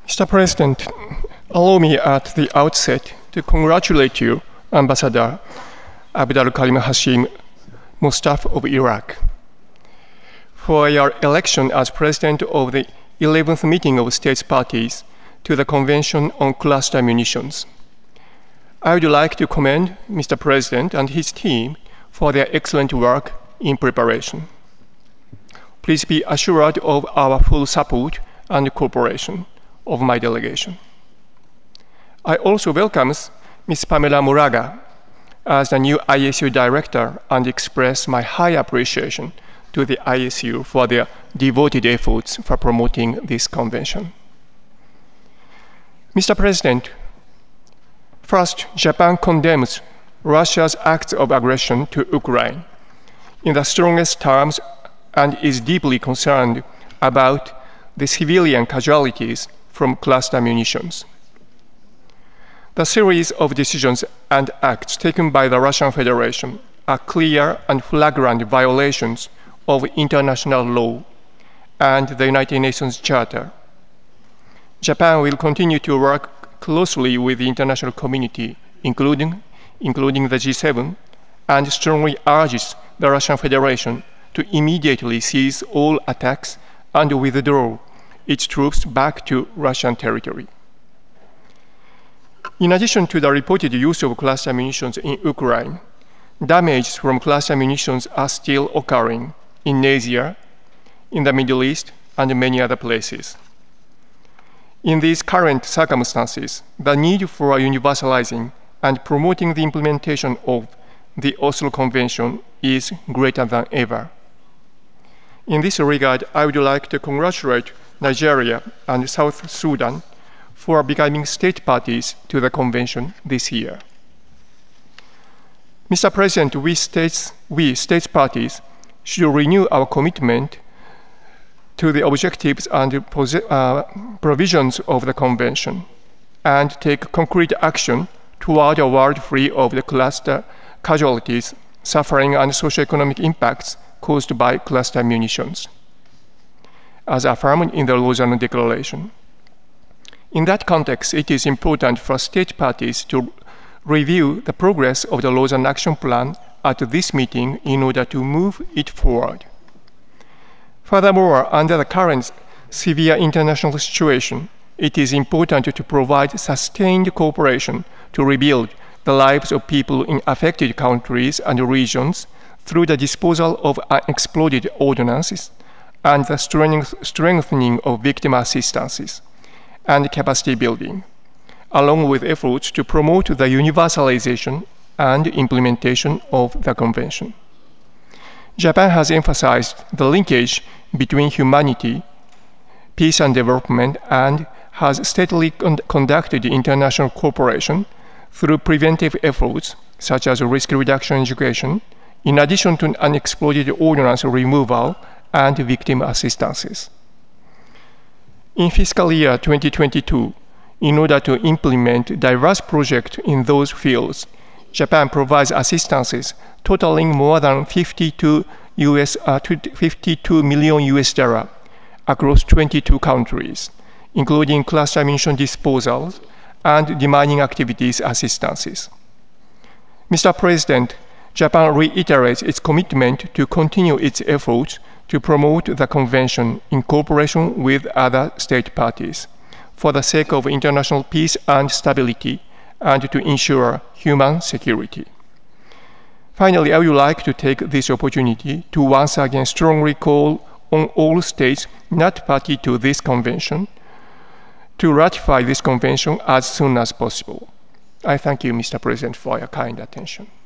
Mr. President, allow me at the outset to congratulate you, Ambassador Abdul Karim Hashim Mustaf of Iraq, for your election as President of the 11th meeting of States Parties to the Convention on Cluster Munitions. I would like to commend Mr. President and his team for their excellent work in preparation. Please be assured of our full support and cooperation of my delegation. I also welcome Ms. Pamela Moraga as the new ISU Director and express my high appreciation to the ISU for their devoted efforts for promoting this convention. Mr. President, first, Japan condemns Russia's acts of aggression to Ukraine in the strongest terms and is deeply concerned about the civilian casualties from cluster munitions. The series of decisions and acts taken by the Russian Federation are clear and flagrant violations of international law and the United Nations Charter. Japan will continue to work closely with the international community, including the G7, and strongly urges the Russian Federation to immediately cease all attacks and withdraw its troops back to Russian territory. In addition to the reported use of cluster munitions in Ukraine, damages from cluster munitions are still occurring in Asia, in the Middle East, and many other places. In these current circumstances, the need for universalizing and promoting the implementation of the Oslo Convention is greater than ever. In this regard, I would like to congratulate Nigeria and South Sudan for becoming state parties to the convention this year. Mr. President, we states parties should renew our commitment to the objectives and provisions of the convention and take concrete action toward a world free of the cluster casualties, suffering, and socioeconomic impacts caused by cluster munitions, as affirmed in the Lausanne Declaration. In that context, it is important for state parties to review the progress of the Lausanne Action Plan at this meeting in order to move it forward. Furthermore, under the current severe international situation, it is important to provide sustained cooperation to rebuild the lives of people in affected countries and regions through the disposal of unexploded ordnances and the strengthening of victim assistances and capacity building, along with efforts to promote the universalization and implementation of the Convention. Japan has emphasized the linkage between humanity, peace and development, and has steadily conducted international cooperation through preventive efforts such as risk reduction education, in addition to unexploded ordnance removal and victim assistances. In fiscal year 2022, in order to implement diverse projects in those fields, Japan provides assistances totaling more than 52 million US dollars across 22 countries, including cluster munition disposals and demining activities assistances. Mr. President, Japan reiterates its commitment to continue its efforts to promote the Convention in cooperation with other state parties for the sake of international peace and stability and to ensure human security. Finally, I would like to take this opportunity to once again strongly call on all states not party to this convention to ratify this convention as soon as possible. I thank you, Mr. President, for your kind attention.